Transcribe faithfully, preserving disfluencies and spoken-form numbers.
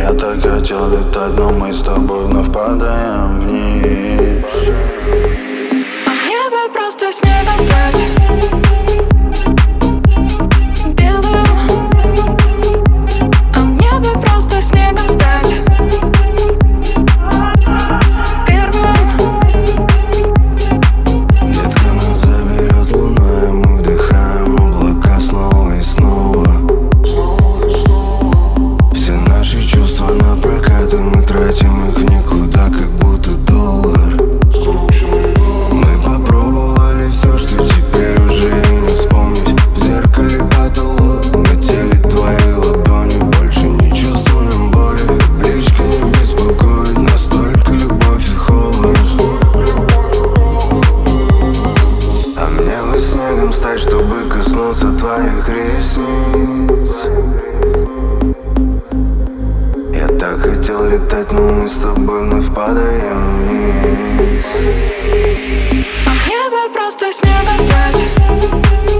Я так хотел летать, но мы с тобой вновь падаем вниз. А мне бы просто снегом стать белым. А мне бы просто снегом стать первым. Детка, нас заберет луна, и мы вдыхаем облака снова и снова. Все наши чувства на прокат, и мы тратим их в никуда, как будто доллар. Мы попробовали все, что теперь уже и не вспомнить. В зеркале потолок, на теле твои ладони. Больше не чувствуем боли, табличка не беспокоит. Настолько любовь и холод. А мне бы снегом стать, чтобы коснуться твоих ресниц. Я так хотел летать, но мы с тобой вновь падаем вниз. А мне бы просто снегом стать